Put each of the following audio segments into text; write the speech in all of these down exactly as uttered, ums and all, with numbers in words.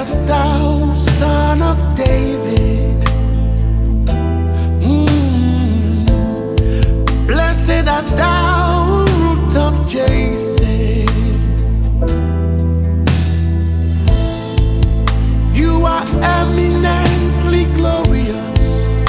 art thou, Son of David. Mm. Blessed art thou, Root of Jesse. You are eminently glorious,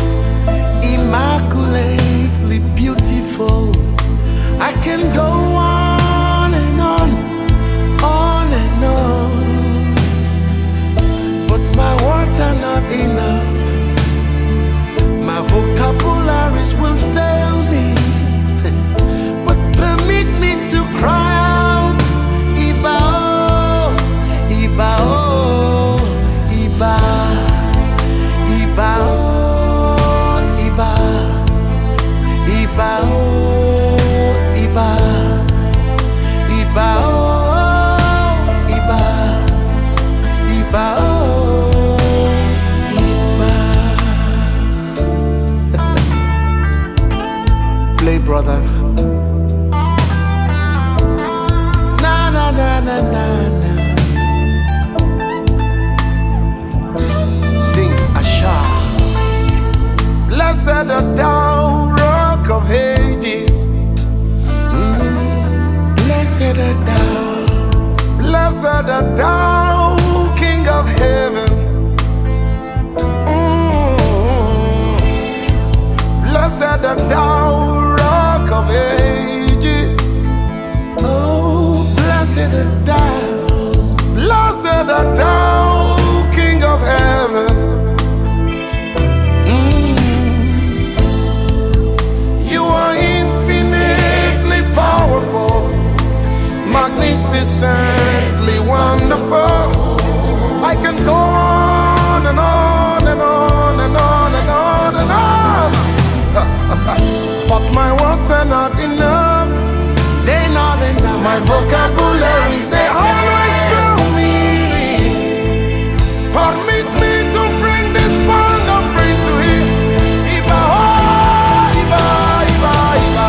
immaculately beautiful. I can go on and on, on and on, but my words are not enough. My vocabularies will fail me, but permit me to cry out, Iba, oh, Iba, oh, Iba, Iba, oh, Iba, Iba, oh, Iba, Iba, oh, Iba, Iba, oh, Iba. Play, brother. Na na na na na na. Sing Asha. Blessed art thou, Rock of Ages. Mm. Blessed art thou. Blessed art thou, King of Heaven. Mm. Blessed art thou, Rock of Ages. Oh, blessed art thou. Blessed art thou, King of Heaven. Powerful, magnificently wonderful. I can go on and on and on and on and on and on, but my words are not enough. They're not enough. My vocabularies, they always fail me. Permit me to bring this song of praise to Him. Iba, oh, Iba, Iba, Iba.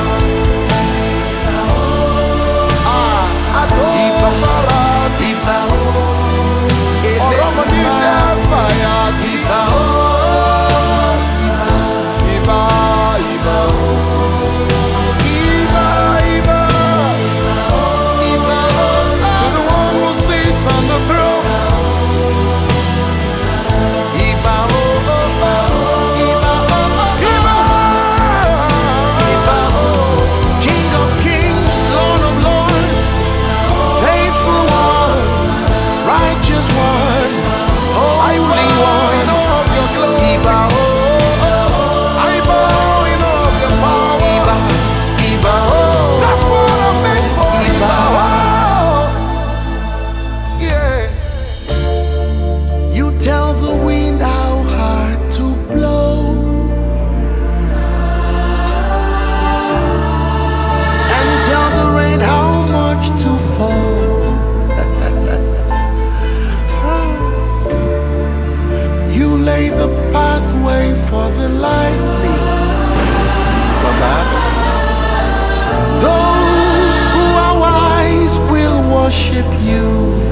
Worship you.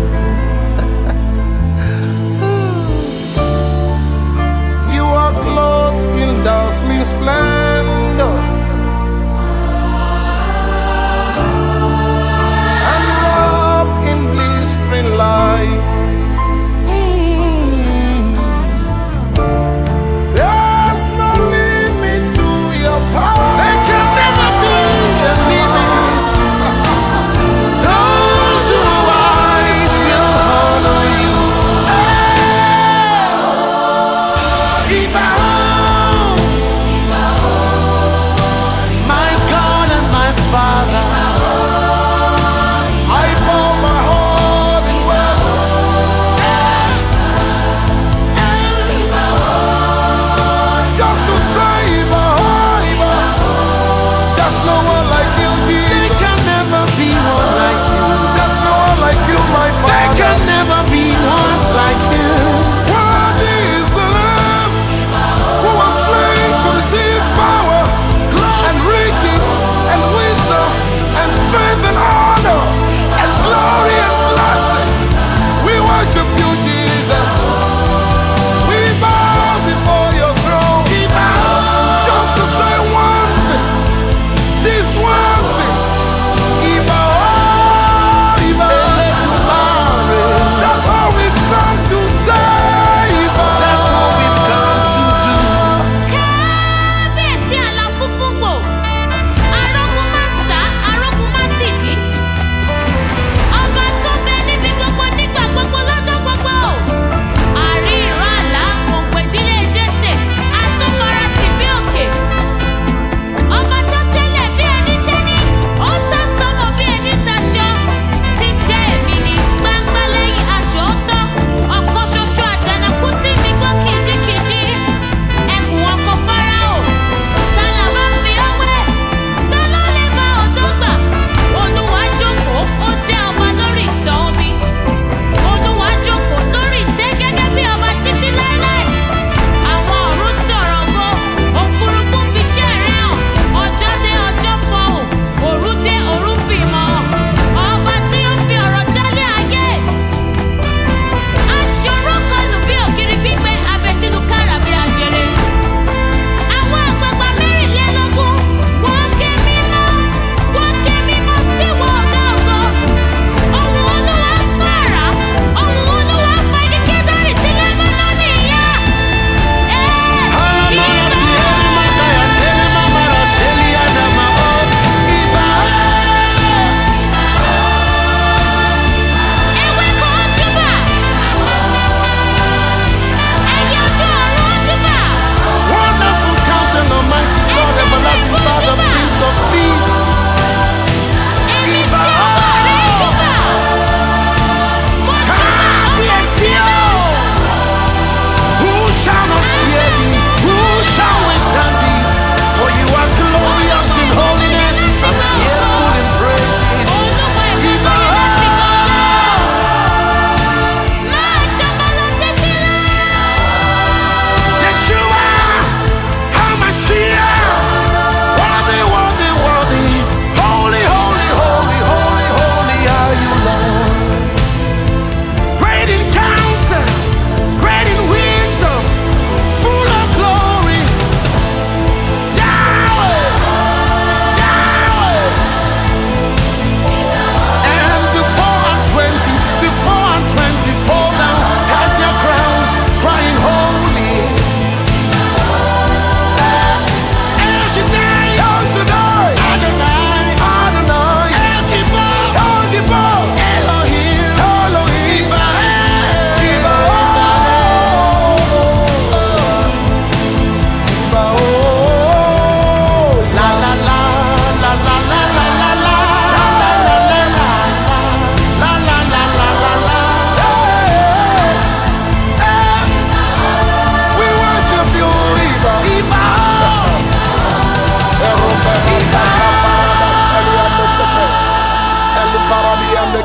You are clothed in dazzling splendor and wrapped in blistering light. Mm. There's no limit to your power. There can never be a limit. Those who are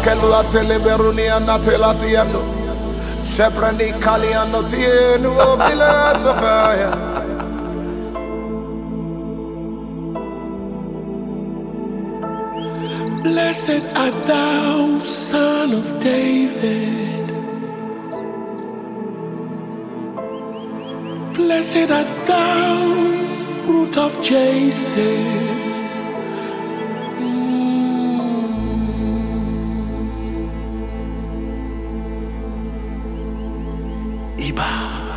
kelua teleberuni anatela tiendo. Sheprani kaliano tienu obile sofaya. Blessed art thou, Son of David. Blessed art thou, Root of Jesse. Mm. Iba.